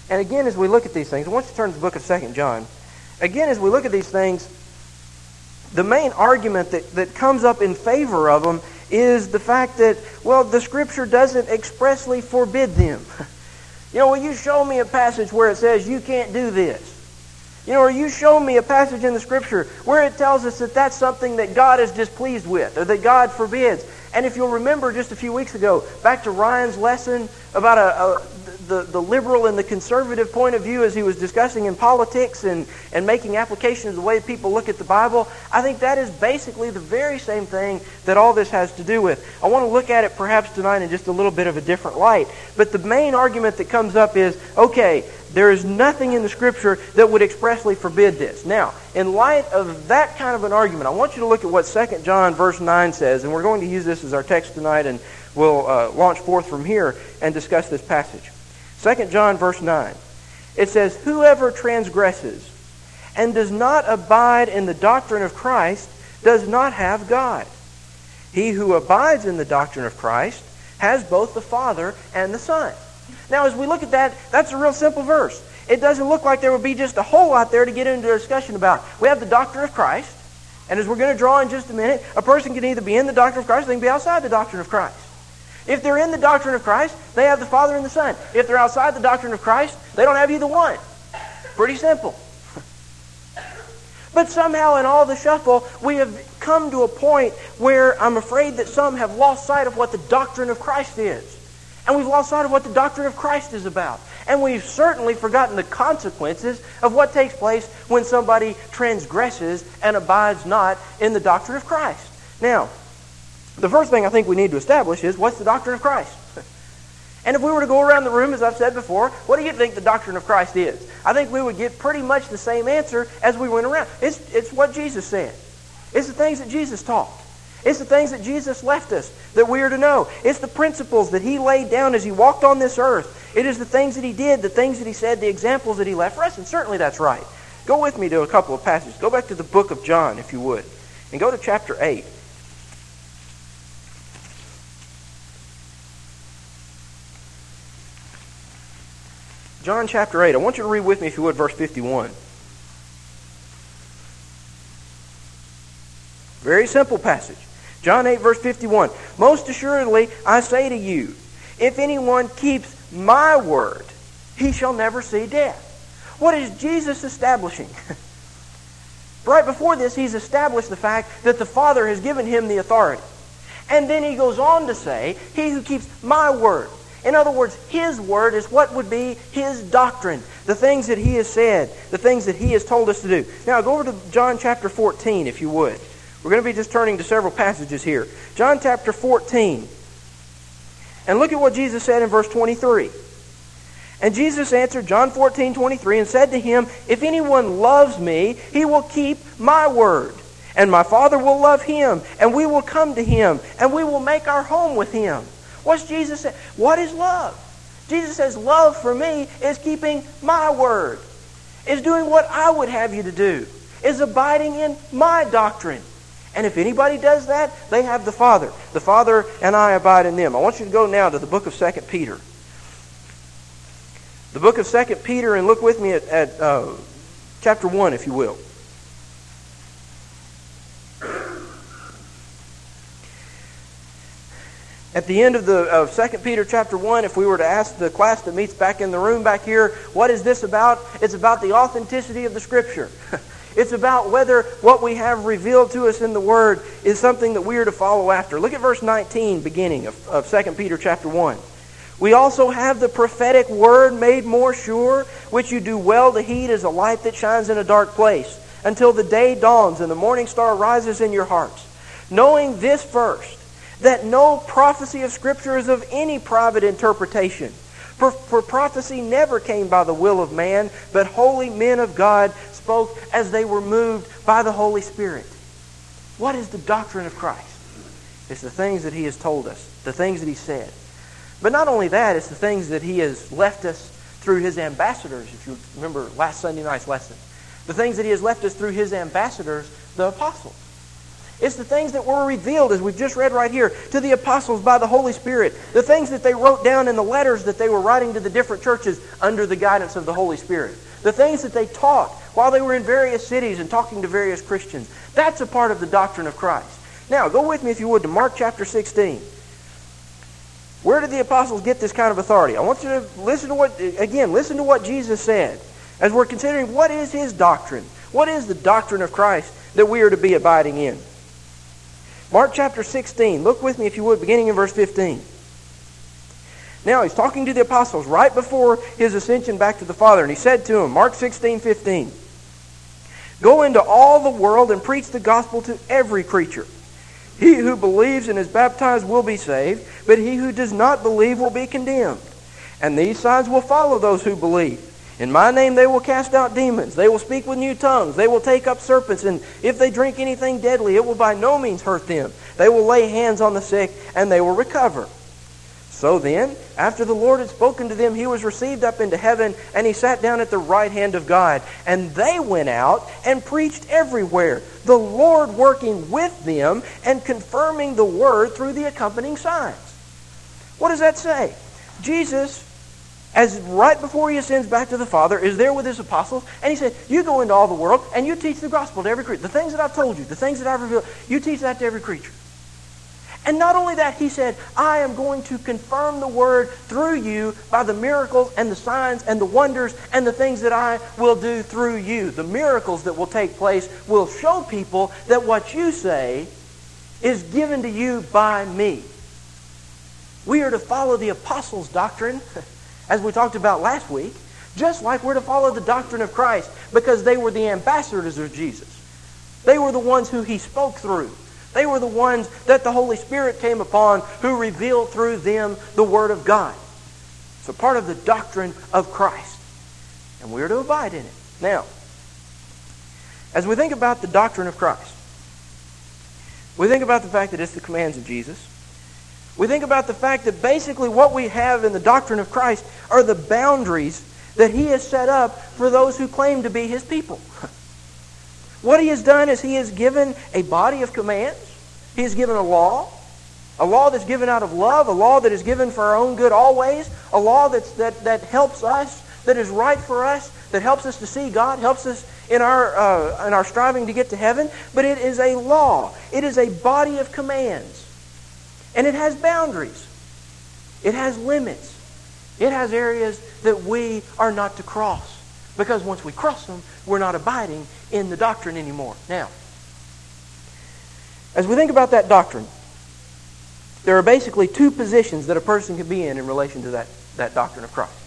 And again, as we look at these things, I want you to turn to the book of 2 John. Again, as we look at these things, the main argument that comes up in favor of them is the fact that, well, the Scripture doesn't expressly forbid them. Will you show me a passage where it says you can't do this? Or you show me a passage in the Scripture where it tells us that that's something that God is displeased with or that God forbids. And if you'll remember just a few weeks ago, back to Ryan's lesson about the liberal and the conservative point of view as he was discussing in politics and making application of the way people look at the Bible, I think that is basically the very same thing that all this has to do with. I want to look at it perhaps tonight in just a little bit of a different light. But the main argument that comes up is, okay, there is nothing in the Scripture that would expressly forbid this. Now, in light of that kind of an argument, I want you to look at what 2 John verse 9 says, and we're going to use this as our text tonight, and we'll launch forth from here and discuss this passage. 2 John verse 9. It says, "Whoever transgresses and does not abide in the doctrine of Christ does not have God. He who abides in the doctrine of Christ has both the Father and the Son." Now, as we look at that, that's a real simple verse. It doesn't look like there would be just a whole lot there to get into a discussion about. We have the doctrine of Christ, and as we're going to draw in just a minute, a person can either be in the doctrine of Christ or they can be outside the doctrine of Christ. If they're in the doctrine of Christ, they have the Father and the Son. If they're outside the doctrine of Christ, they don't have either one. Pretty simple. But somehow in all the shuffle, we have come to a point where I'm afraid that some have lost sight of what the doctrine of Christ is. And we've lost sight of what the doctrine of Christ is about. And we've certainly forgotten the consequences of what takes place when somebody transgresses and abides not in the doctrine of Christ. Now, the first thing I think we need to establish is, what's the doctrine of Christ? And if we were to go around the room, as I've said before, what do you think the doctrine of Christ is? I think we would get pretty much the same answer as we went around. It's what Jesus said. It's the things that Jesus taught. It's the things that Jesus left us that we are to know. It's the principles that He laid down as He walked on this earth. It is the things that He did, the things that He said, the examples that He left for us, and certainly that's right. Go with me to a couple of passages. Go back to the book of John, if you would, and go to chapter 8. John chapter 8. I want you to read with me, if you would, verse 51. Very simple passage. John 8, verse 51. "Most assuredly, I say to you, if anyone keeps my word, he shall never see death." What is Jesus establishing? Right before this, He's established the fact that the Father has given Him the authority. And then He goes on to say, "He who keeps my word." In other words, His word is what would be His doctrine. The things that He has said, the things that He has told us to do. Now, go over to John chapter 14, if you would. We're going to be just turning to several passages here. John chapter 14. And look at what Jesus said in verse 23. "And Jesus answered," John 14:23, "and said to him, If anyone loves me, he will keep my word. And my Father will love him, and we will come to him, and we will make our home with him." What's Jesus say? What is love? Jesus says, love for me is keeping my word, is doing what I would have you to do, is abiding in my doctrine. And if anybody does that, they have the Father. The Father and I abide in them. I want you to go now to the book of 2 Peter. The book of 2 Peter, and look with me at chapter 1, if you will. At the end of 2 Peter chapter 1, if we were to ask the class that meets back in the room back here, what is this about? It's about the authenticity of the Scripture. It's about whether what we have revealed to us in the Word is something that we are to follow after. Look at verse 19, beginning of 2 Peter chapter 1. "We also have the prophetic word made more sure, which you do well to heed as a light that shines in a dark place, until the day dawns and the morning star rises in your hearts. Knowing this first, that no prophecy of Scripture is of any private interpretation. For prophecy never came by the will of man, but holy men of God spoke as they were moved by the Holy Spirit." What is the doctrine of Christ? It's the things that He has told us, the things that He said. But not only that, it's the things that He has left us through His ambassadors, if you remember last Sunday night's lesson. The things that He has left us through His ambassadors, the apostles. It's the things that were revealed, as we've just read right here, to the apostles by the Holy Spirit. The things that they wrote down in the letters that they were writing to the different churches under the guidance of the Holy Spirit. The things that they taught while they were in various cities and talking to various Christians. That's a part of the doctrine of Christ. Now, go with me, if you would, to Mark chapter 16. Where did the apostles get this kind of authority? I want you to listen to what Jesus said as we're considering what is His doctrine. What is the doctrine of Christ that we are to be abiding in? Mark chapter 16. Look with me, if you would, beginning in verse 15. Now, He's talking to the apostles right before His ascension back to the Father. And He said to them, Mark 16:15, "Go into all the world and preach the gospel to every creature. He who believes and is baptized will be saved, but he who does not believe will be condemned. And these signs will follow those who believe. In my name they will cast out demons. They will speak with new tongues. They will take up serpents. And if they drink anything deadly, it will by no means hurt them. They will lay hands on the sick, and they will recover." So then, after the Lord had spoken to them, He was received up into heaven, and He sat down at the right hand of God. And they went out and preached everywhere, the Lord working with them and confirming the word through the accompanying signs. What does that say? Jesus, as right before He ascends back to the Father, is there with His apostles, and He said, you go into all the world and you teach the gospel to every creature. The things that I've told you, the things that I've revealed, you teach that to every creature. And not only that, He said, I am going to confirm the word through you by the miracles and the signs and the wonders and the things that I will do through you. The miracles that will take place will show people that what you say is given to you by me. We are to follow the apostles' doctrine, as we talked about last week, just like we're to follow the doctrine of Christ, because they were the ambassadors of Jesus. They were the ones who He spoke through. They were the ones that the Holy Spirit came upon, who revealed through them the Word of God. So part of the doctrine of Christ. And we're to abide in it. Now, as we think about the doctrine of Christ, we think about the fact that it's the commands of Jesus. We think about the fact that basically what we have in the doctrine of Christ are the boundaries that He has set up for those who claim to be His people. What He has done is He has given a body of commands. He has given a law that's given out of love, a law that is given for our own good always, a law that helps us, that is right for us, that helps us to see God, helps us in our striving to get to heaven. But it is a law. It is a body of commands. And it has boundaries. It has limits. It has areas that we are not to cross. Because once we cross them, we're not abiding in the doctrine anymore. Now, as we think about that doctrine, there are basically two positions that a person can be in relation to that doctrine of Christ.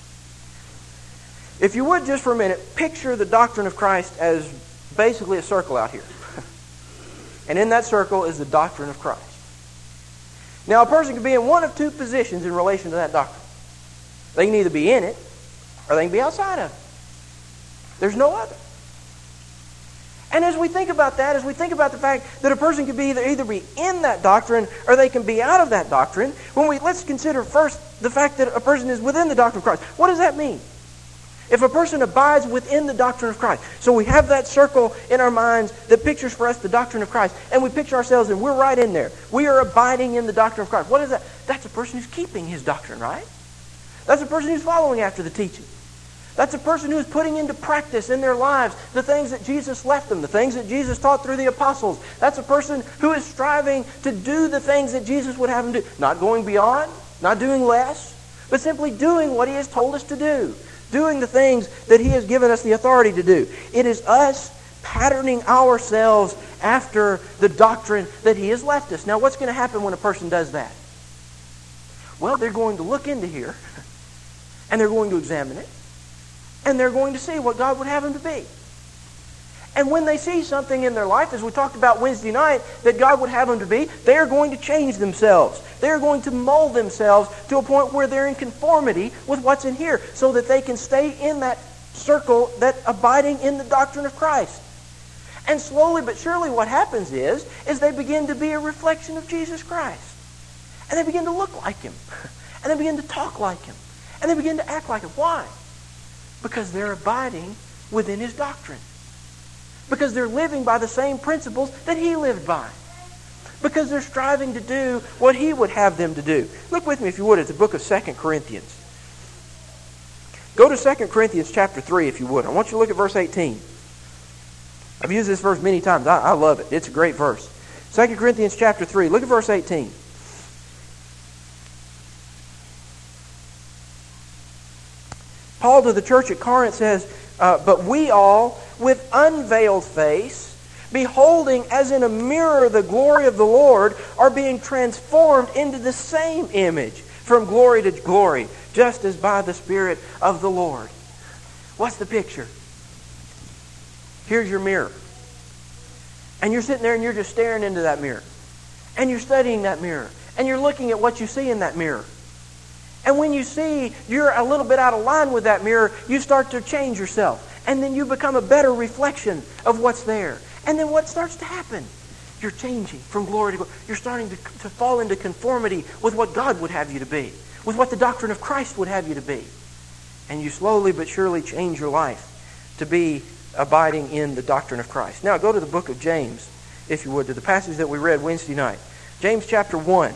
If you would, just for a minute, picture the doctrine of Christ as basically a circle out here. And in that circle is the doctrine of Christ. Now, a person can be in one of two positions in relation to that doctrine. They can either be in it, or they can be outside of it. There's no other. And as we think about that, as we think about the fact that a person can be either be in that doctrine or they can be out of that doctrine, let's consider first the fact that a person is within the doctrine of Christ. What does that mean? If a person abides within the doctrine of Christ. So we have that circle in our minds that pictures for us the doctrine of Christ. And we picture ourselves and we're right in there. We are abiding in the doctrine of Christ. What is that? That's a person who's keeping His doctrine, right? That's a person who's following after the teaching. That's a person who is putting into practice in their lives the things that Jesus left them, the things that Jesus taught through the apostles. That's a person who is striving to do the things that Jesus would have them do. Not going beyond, not doing less, but simply doing what He has told us to do. Doing the things that He has given us the authority to do. It is us patterning ourselves after the doctrine that He has left us. Now, what's going to happen when a person does that? Well, they're going to look into here, and they're going to examine it, and they're going to see what God would have them to be. And when they see something in their life, as we talked about Wednesday night, that God would have them to be, they are going to change themselves. They are going to mold themselves to a point where they're in conformity with what's in here, so that they can stay in that circle, that abiding in the doctrine of Christ. And slowly but surely what happens is they begin to be a reflection of Jesus Christ. And they begin to look like Him. And they begin to talk like Him. And they begin to act like Him. Why? Because they're abiding within His doctrine. Because they're living by the same principles that he lived by. Because they're striving to do what he would have them to do. Look with me, if you would, at the book of 2 Corinthians. Go to 2 Corinthians chapter 3, if you would. I want you to look at verse 18. I've used this verse many times. I love it. It's a great verse. 2 Corinthians chapter 3. Look at verse 18. Paul to the church at Corinth says, but we all, with unveiled face, beholding as in a mirror the glory of the Lord, are being transformed into the same image from glory to glory, just as by the Spirit of the Lord. What's the picture? Here's your mirror. And you're sitting there and you're just staring into that mirror. And you're studying that mirror. And you're looking at what you see in that mirror. And when you see you're a little bit out of line with that mirror, you start to change yourself. And then you become a better reflection of what's there. And then what starts to happen? You're changing from glory to glory. You're starting to fall into conformity with what God would have you to be, with what the doctrine of Christ would have you to be. And you slowly but surely change your life to be abiding in the doctrine of Christ. Now go to the book of James, if you would, to the passage that we read Wednesday night. James chapter 1.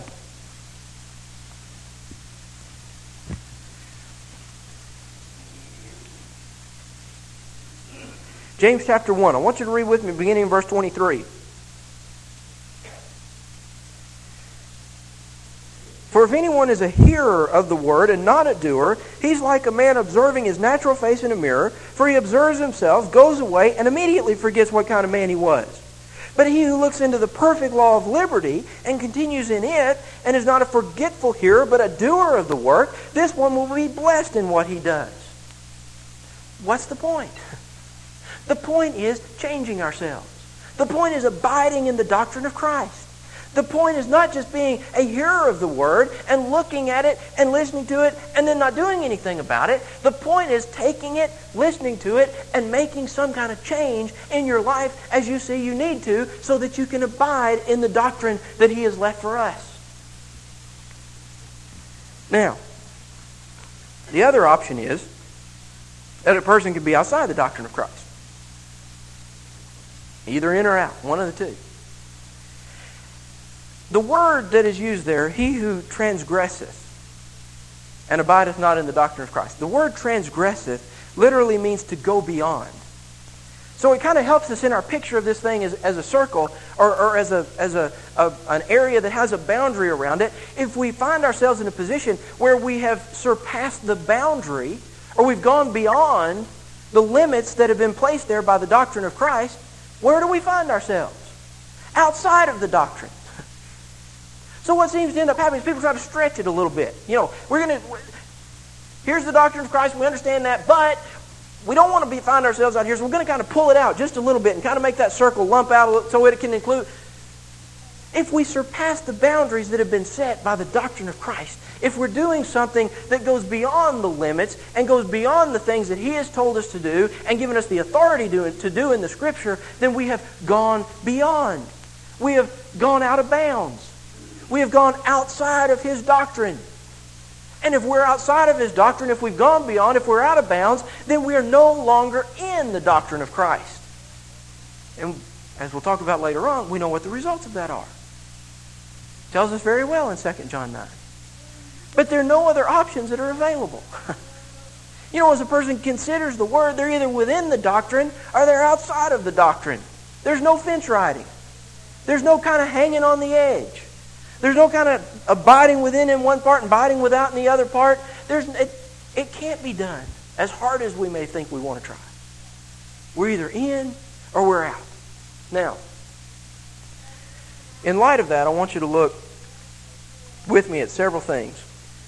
James chapter 1. I want you to read with me beginning in verse 23. For if anyone is a hearer of the word and not a doer, he's like a man observing his natural face in a mirror, for he observes himself, goes away, and immediately forgets what kind of man he was. But he who looks into the perfect law of liberty and continues in it, and is not a forgetful hearer, but a doer of the work, this one will be blessed in what he does. What's the point? The point is changing ourselves. The point is abiding in the doctrine of Christ. The point is not just being a hearer of the Word and looking at it and listening to it and then not doing anything about it. The point is taking it, listening to it, and making some kind of change in your life as you see you need to so that you can abide in the doctrine that He has left for us. Now, the other option is that a person could be outside the doctrine of Christ. Either in or out, one of the two. The word that is used there, he who transgresseth and abideth not in the doctrine of Christ. The word transgresseth literally means to go beyond. So it kind of helps us in our picture of this thing as a circle or as an area that has a boundary around it. If we find ourselves in a position where we have surpassed the boundary or we've gone beyond the limits that have been placed there by the doctrine of Christ, where do we find ourselves? Outside of the doctrine. So what seems to end up happening is people try to stretch it a little bit. You know, here's the doctrine of Christ, we understand that, but we don't want to find ourselves out here, so we're going to kind of pull it out just a little bit and kind of make that circle lump out so it can include. If we surpass the boundaries that have been set by the doctrine of Christ, if we're doing something that goes beyond the limits and goes beyond the things that He has told us to do and given us the authority to do in the Scripture, then we have gone beyond. We have gone out of bounds. We have gone outside of His doctrine. And if we're outside of His doctrine, if we've gone beyond, if we're out of bounds, then we are no longer in the doctrine of Christ. And as we'll talk about later on, we know what the results of that are. It tells us very well in 2 John 9. But there are no other options that are available. You know, as a person considers the Word, they're either within the doctrine or they're outside of the doctrine. There's no fence riding. There's no kind of hanging on the edge. There's no kind of abiding within in one part and abiding without in the other part. It can't be done as hard as we may think we want to try. We're either in or we're out. Now, in light of that, I want you to look with me at several things.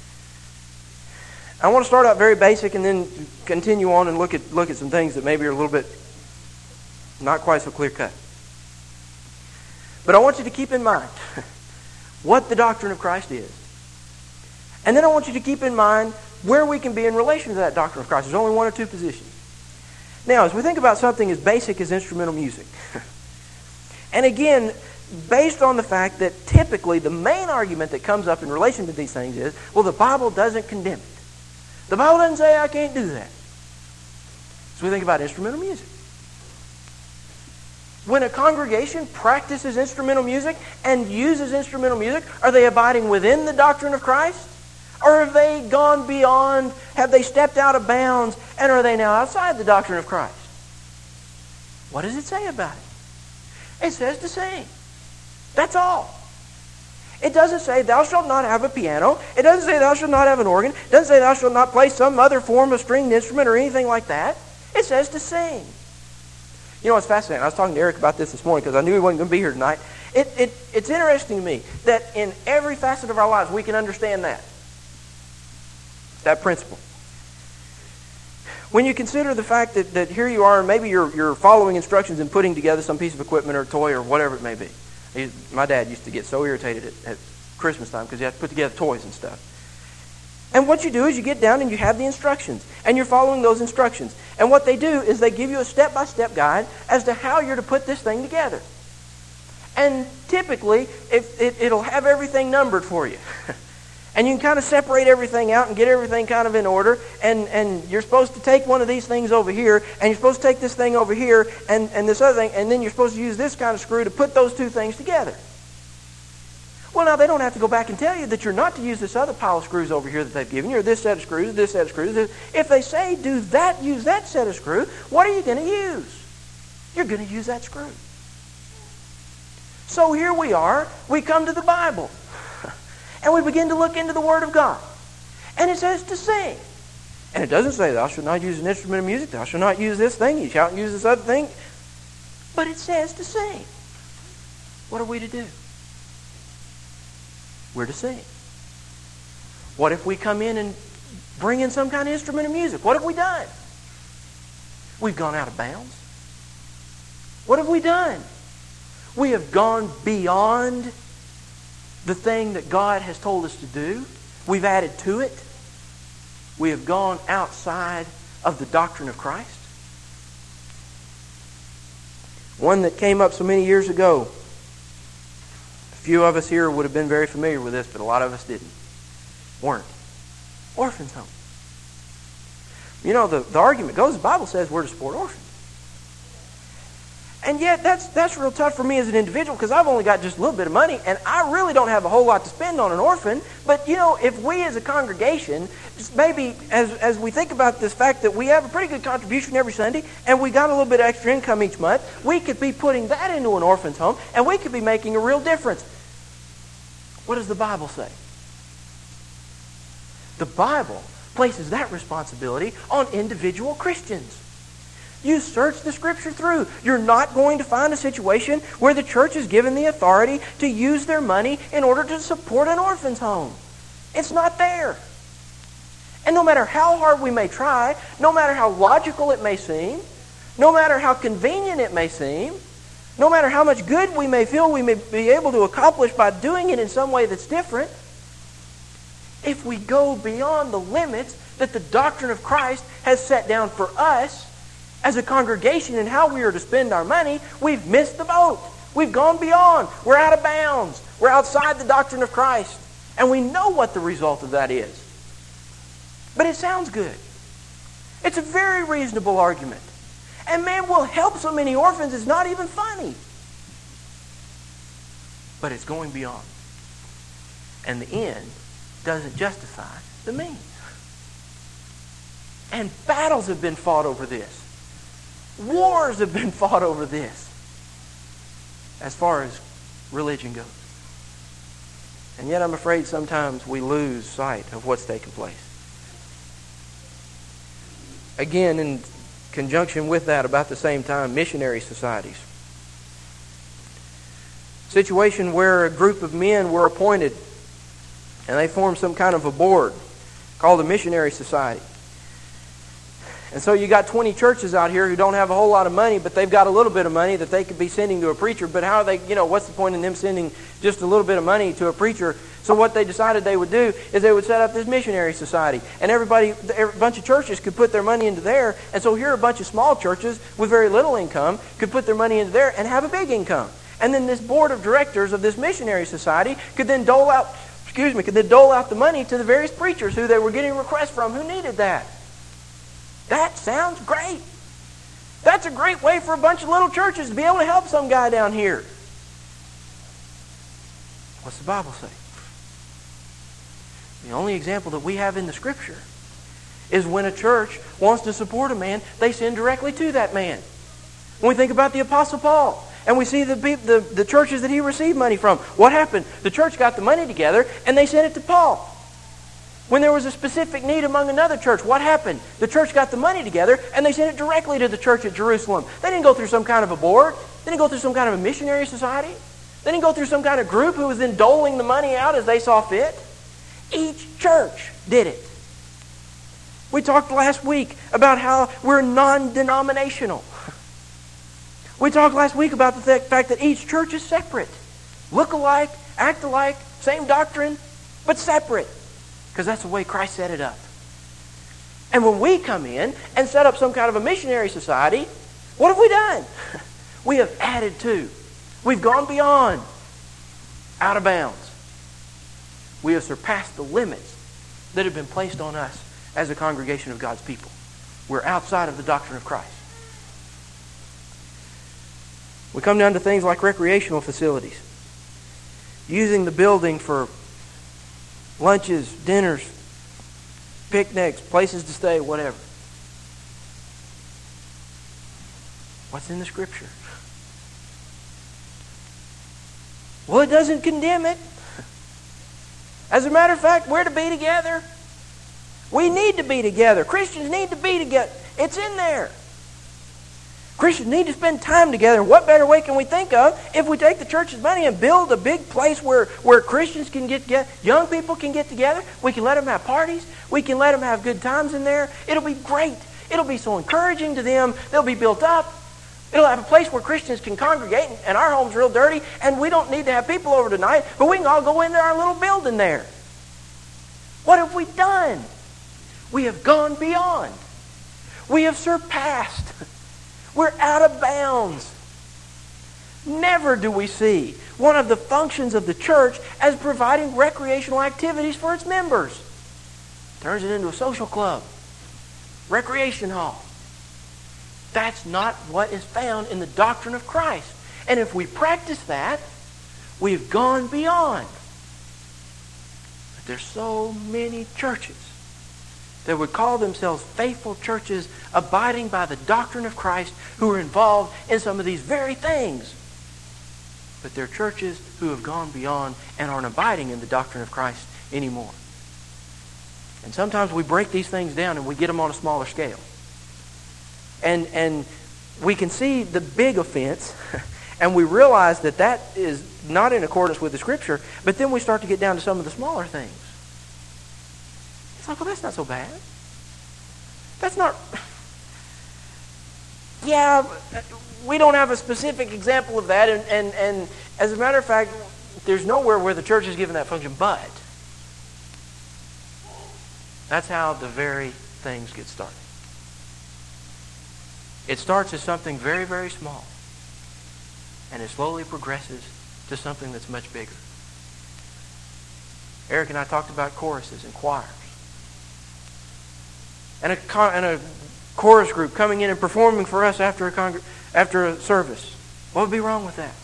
I want to start out very basic and then continue on and look at some things that maybe are a little bit not quite so clear cut. But I want you to keep in mind what the doctrine of Christ is. And then I want you to keep in mind where we can be in relation to that doctrine of Christ. There's only one or two positions. Now, as we think about something as basic as instrumental music, and again, based on the fact that typically the main argument that comes up in relation to these things is, well, the Bible doesn't condemn it. The Bible doesn't say I can't do that. So we think about instrumental music. When a congregation practices instrumental music and uses instrumental music, are they abiding within the doctrine of Christ? Or have they gone beyond, have they stepped out of bounds, and are they now outside the doctrine of Christ? What does it say about it? It says to sing. That's all. It doesn't say thou shalt not have a piano. It doesn't say thou shalt not have an organ. It doesn't say thou shalt not play some other form of stringed instrument or anything like that. It says to sing. You know what's fascinating? I was talking to Eric about this morning because I knew he wasn't going to be here tonight. It's interesting to me that in every facet of our lives we can understand that principle. When you consider the fact that here you are, and maybe you're following instructions and putting together some piece of equipment or toy or whatever it may be. My dad used to get so irritated at Christmas time because he had to put together toys and stuff. And what you do is you get down and you have the instructions, and you're following those instructions. And what they do is they give you a step-by-step guide as to how you're to put this thing together. And typically, it'll have everything numbered for you. And you can kind of separate everything out and get everything kind of in order. And you're supposed to take one of these things over here, and you're supposed to take this thing over here, and this other thing, and then you're supposed to use this kind of screw to put those two things together. Well, now, they don't have to go back and tell you that you're not to use this other pile of screws over here that they've given you, or this set of screws, this set of screws. If they say do that, use that set of screw, what are you going to use? You're going to use that screw. So here we are. We come to the Bible. And we begin to look into the Word of God. And it says to sing. And it doesn't say, thou shalt not use an instrument of music, thou shalt not use this thing, you shalt use this other thing. But it says to sing. What are we to do? We're to sing. What if we come in and bring in some kind of instrument of music? What have we done? We've gone out of bounds. What have we done? We have gone beyond the thing that God has told us to do. We've added to it. We have gone outside of the doctrine of Christ. One that came up so many years ago. A few of us here would have been very familiar with this, but a lot of us weren't. Orphans' home. You know, the argument goes, the Bible says we're to support orphans. And yet, that's real tough for me as an individual because I've only got just a little bit of money, and I really don't have a whole lot to spend on an orphan. But, you know, if we as a congregation, maybe as we think about this fact that we have a pretty good contribution every Sunday, and we got a little bit of extra income each month, we could be putting that into an orphan's home, and we could be making a real difference. What does the Bible say? The Bible places that responsibility on individual Christians. You search the Scripture through. You're not going to find a situation where the church is given the authority to use their money in order to support an orphan's home. It's not there. And no matter how hard we may try, no matter how logical it may seem, no matter how convenient it may seem, no matter how much good we may feel we may be able to accomplish by doing it in some way that's different, if we go beyond the limits that the doctrine of Christ has set down for us, as a congregation and how we are to spend our money, we've missed the boat. We've gone beyond. We're out of bounds. We're outside the doctrine of Christ. And we know what the result of that is. But it sounds good. It's a very reasonable argument. And man, we'll help so many orphans, it's not even funny. But it's going beyond. And the end doesn't justify the means. And battles have been fought over this. Wars have been fought over this as far as religion goes. And yet I'm afraid sometimes we lose sight of what's taking place. Again, in conjunction with that, about the same time, missionary societies. Situation where a group of men were appointed and they formed some kind of a board called a missionary society. And so you got 20 churches out here who don't have a whole lot of money, but they've got a little bit of money that they could be sending to a preacher. But how are they, what's the point in them sending just a little bit of money to a preacher? So what they decided they would do is they would set up this missionary society. And a bunch of churches could put their money into there. And so here a bunch of small churches with very little income could put their money into there and have a big income. And then this board of directors of this missionary society could then dole out the money to the various preachers who they were getting requests from who needed that. That sounds great. That's a great way for a bunch of little churches to be able to help some guy down here. What's the Bible say? The only example that we have in the Scripture is when a church wants to support a man, they send directly to that man. When we think about the Apostle Paul, and we see the churches that he received money from, what happened? The church got the money together, and they sent it to Paul. When there was a specific need among another church, what happened? The church got the money together, and they sent it directly to the church at Jerusalem. They didn't go through some kind of a board. They didn't go through some kind of a missionary society. They didn't go through some kind of group who was then doling the money out as they saw fit. Each church did it. We talked last week about how we're non-denominational. We talked last week about the fact that each church is separate. Look alike, act alike, same doctrine, but separate. Because that's the way Christ set it up. And when we come in and set up some kind of a missionary society, what have we done? We have added to. We've gone beyond, out of bounds. We have surpassed the limits that have been placed on us as a congregation of God's people. We're outside of the doctrine of Christ. We come down to things like recreational facilities. Using the building for lunches, dinners, picnics, places to stay, whatever. What's in the Scripture? Well, it doesn't condemn it. As a matter of fact, we're to be together. We need to be together. Christians need to be together. It's in there. Christians need to spend time together. What better way can we think of if we take the church's money and build a big place where Christians can get together, young people can get together. We can let them have parties. We can let them have good times in there. It'll be great. It'll be so encouraging to them. They'll be built up. It'll have a place where Christians can congregate, and our home's real dirty, and we don't need to have people over tonight, but we can all go into our little building there. What have we done? We have gone beyond. We have surpassed. We're out of bounds. Never do we see one of the functions of the church as providing recreational activities for its members. Turns it into a social club, recreation hall. That's not what is found in the doctrine of Christ. And if we practice that, we've gone beyond. But there's so many churches that would call themselves faithful churches abiding by the doctrine of Christ who are involved in some of these very things. But they're churches who have gone beyond and aren't abiding in the doctrine of Christ anymore. And sometimes we break these things down and we get them on a smaller scale. And we can see the big offense and we realize that that is not in accordance with the Scripture, but then we start to get down to some of the smaller things. It's like, well, that's not so bad. That's not... Yeah, we don't have a specific example of that, and as a matter of fact, there's nowhere where the church is given that function, but that's how the very things get started. It starts as something very, very small, and it slowly progresses to something that's much bigger. Eric and I talked about choruses and choirs. And a chorus group coming in and performing for us after a service. What would be wrong with that?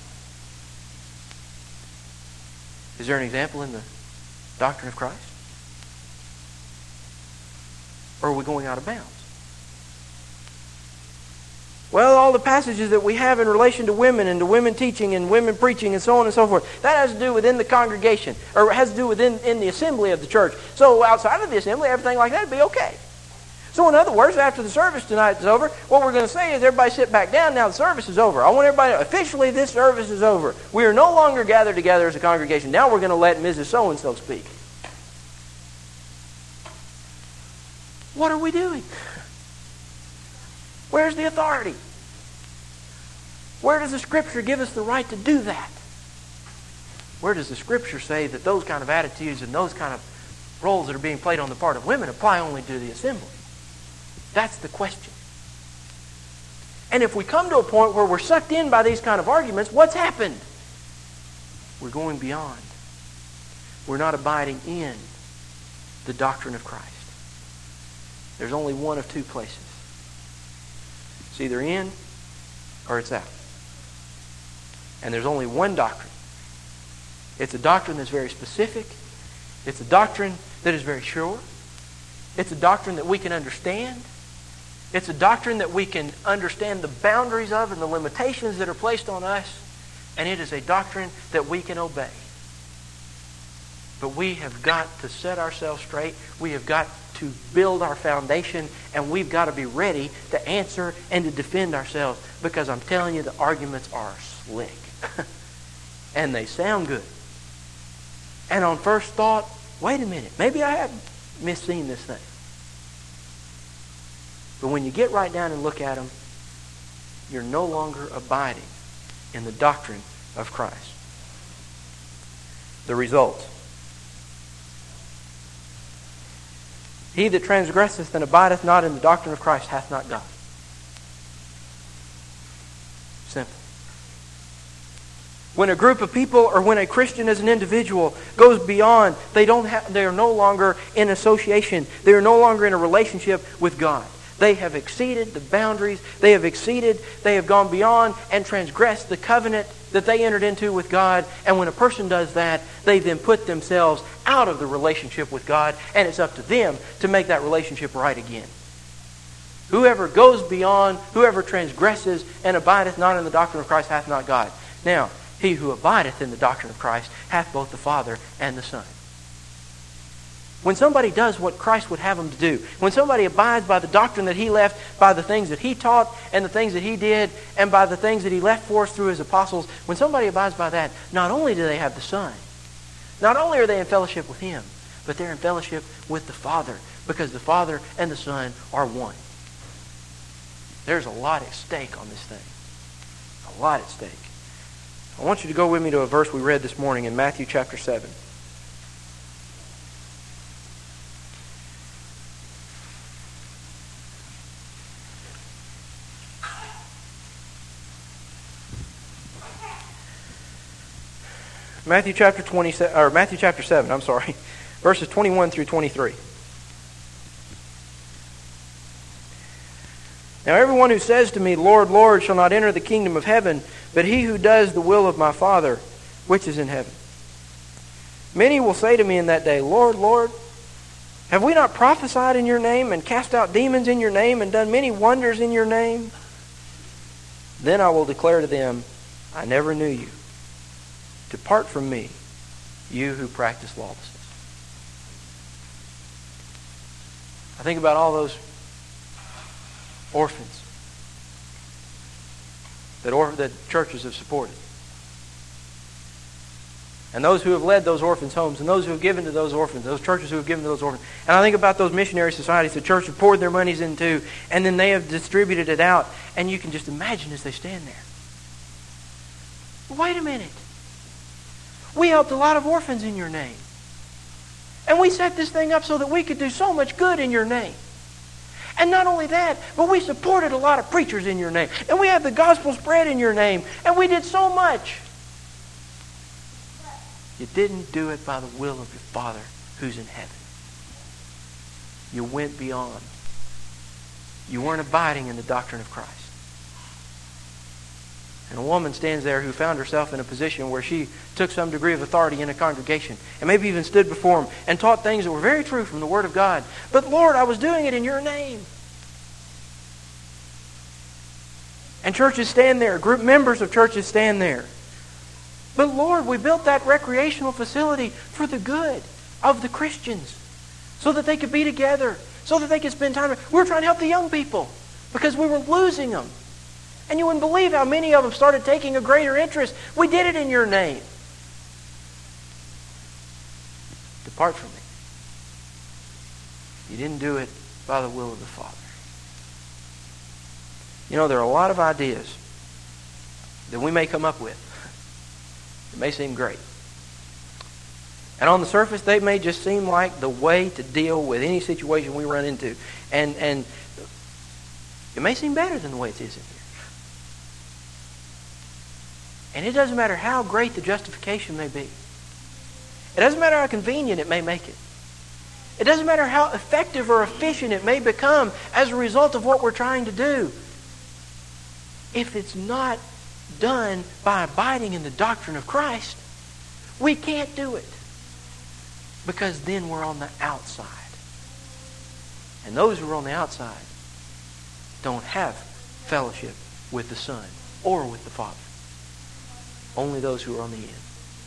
Is there an example in the doctrine of Christ? Or are we going out of bounds? Well, all the passages that we have in relation to women and to women teaching and women preaching and so on and so forth, that has to do within the congregation, or has to do within the assembly of the church. So outside of the assembly, everything like that would be okay. So in other words, after the service tonight is over, what we're going to say is everybody sit back down. Now the service is over. I want everybody to, officially this service is over. We are no longer gathered together as a congregation. Now we're going to let Mrs. So-and-so speak. What are we doing? Where's the authority? Where does the Scripture give us the right to do that? Where does the Scripture say that those kind of attitudes and those kind of roles that are being played on the part of women apply only to the assembly? That's the question. And if we come to a point where we're sucked in by these kind of arguments, what's happened? We're going beyond. We're not abiding in the doctrine of Christ. There's only one of two places. It's either in or it's out. And there's only one doctrine. It's a doctrine that's very specific. It's a doctrine that is very sure. It's a doctrine that we can understand. It's a doctrine that we can understand the boundaries of and the limitations that are placed on us. And it is a doctrine that we can obey. But we have got to set ourselves straight. We have got to build our foundation. And we've got to be ready to answer and to defend ourselves. Because I'm telling you, the arguments are slick. And they sound good. And on first thought, wait a minute, maybe I have misseen this thing. But when you get right down and look at them, you're no longer abiding in the doctrine of Christ. The result. He that transgresseth and abideth not in the doctrine of Christ hath not God. Simple. When a group of people or when a Christian as an individual goes beyond, they are no longer in association. They are no longer in a relationship with God. They have exceeded the boundaries. They have gone beyond and transgressed the covenant that they entered into with God. And when a person does that, they then put themselves out of the relationship with God, and it's up to them to make that relationship right again. Whoever goes beyond, whoever transgresses and abideth not in the doctrine of Christ hath not God. Now, he who abideth in the doctrine of Christ hath both the Father and the Son. When somebody does what Christ would have them to do, when somebody abides by the doctrine that He left, by the things that He taught and the things that He did, and by the things that He left for us through His apostles, when somebody abides by that, not only do they have the Son, not only are they in fellowship with Him, but they're in fellowship with the Father, because the Father and the Son are one. There's a lot at stake on this thing. A lot at stake. I want you to go with me to a verse we read this morning in Matthew chapter 7. Matthew chapter 7, verses 21 through 23. Now everyone who says to me, Lord, Lord, shall not enter the kingdom of heaven, but he who does the will of my Father, which is in heaven. Many will say to me in that day, Lord, Lord, have we not prophesied in your name, and cast out demons in your name, and done many wonders in your name? Then I will declare to them, I never knew you. Depart from me, you who practice lawlessness. I think about all those orphans that churches have supported. And those who have led those orphans' homes, and those who have given to those orphans, those churches who have given to those orphans. And I think about those missionary societies the church have poured their monies into, and then they have distributed it out. And you can just imagine as they stand there. Wait a minute. We helped a lot of orphans in your name. And we set this thing up so that we could do so much good in your name. And not only that, but we supported a lot of preachers in your name. And we had the gospel spread in your name. And we did so much. You didn't do it by the will of your Father who's in heaven. You went beyond. You weren't abiding in the doctrine of Christ. And a woman stands there who found herself in a position where she took some degree of authority in a congregation and maybe even stood before them and taught things that were very true from the Word of God. But Lord, I was doing it in your name. And churches stand there, group members of churches stand there. But Lord, we built that recreational facility for the good of the Christians so that they could be together, so that they could spend time. We were trying to help the young people because we were losing them. And you wouldn't believe how many of them started taking a greater interest. We did it in your name. Depart from me. You didn't do it by the will of the Father. You know, there are a lot of ideas that we may come up with. It may seem great. And on the surface, they may just seem like the way to deal with any situation we run into. And it may seem better than the way it is in here. And it doesn't matter how great the justification may be. It doesn't matter how convenient it may make it. It doesn't matter how effective or efficient it may become as a result of what we're trying to do. if it's not done by abiding in the doctrine of Christ, we can't do it. Because then we're on the outside. And those who are on the outside don't have fellowship with the Son or with the Father. Only those who are on the end.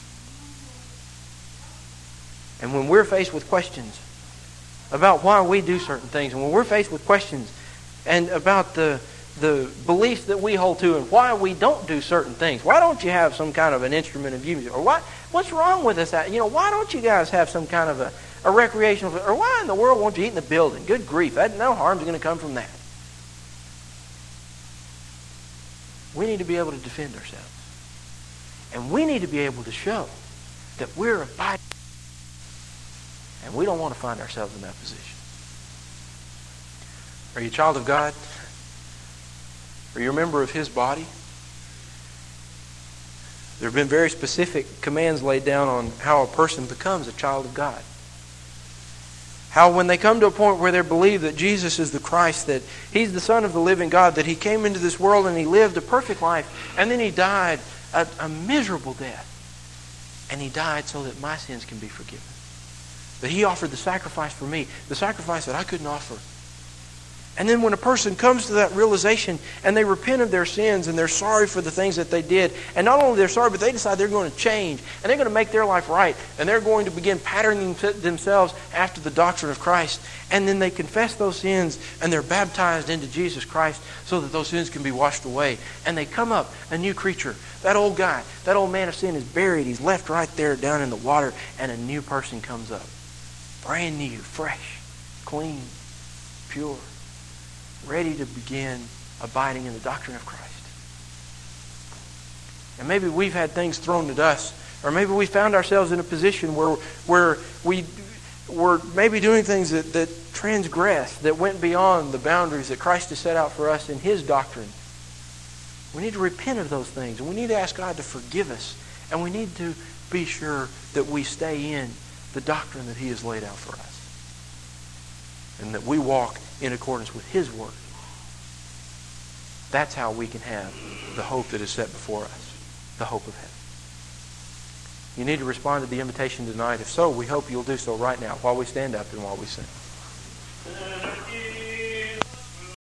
And when we're faced with questions about why we do certain things, and when we're faced with questions and about the beliefs that we hold to and why we don't do certain things, why don't you have some kind of an instrument of music? Or what's wrong with us? Why don't you guys have some kind of a recreational, or why in the world won't you eat in the building? Good grief, no harm's going to come from that. We need to be able to defend ourselves. And we need to be able to show that we're abiding. And we don't want to find ourselves in that position. Are you a child of God? Are you a member of His body? There have been very specific commands laid down on how a person becomes a child of God. How when they come to a point where they believe that Jesus is the Christ, that He's the Son of the living God, that He came into this world and He lived a perfect life, and then He died a miserable death. And He died so that my sins can be forgiven. That He offered the sacrifice for me, the sacrifice that I couldn't offer. And then when a person comes to that realization and they repent of their sins and they're sorry for the things that they did, and not only they're sorry, but they decide they're going to change and they're going to make their life right, and they're going to begin patterning themselves after the doctrine of Christ, and then they confess those sins and they're baptized into Jesus Christ so that those sins can be washed away, and they come up a new creature. That old guy, that old man of sin is buried. He's left right there down in the water, and a new person comes up. Brand new, fresh, clean, pure, ready to begin abiding in the doctrine of Christ. And maybe we've had things thrown at us, or maybe we found ourselves in a position where we were maybe doing things that transgressed, that went beyond the boundaries that Christ has set out for us in His doctrine. We need to repent of those things, and we need to ask God to forgive us, and we need to be sure that we stay in the doctrine that He has laid out for us, and that we walk in accordance with His Word. That's how we can have the hope that is set before us, the hope of heaven. You need to respond to the invitation tonight. If so, we hope you'll do so right now while we stand up and while we sing.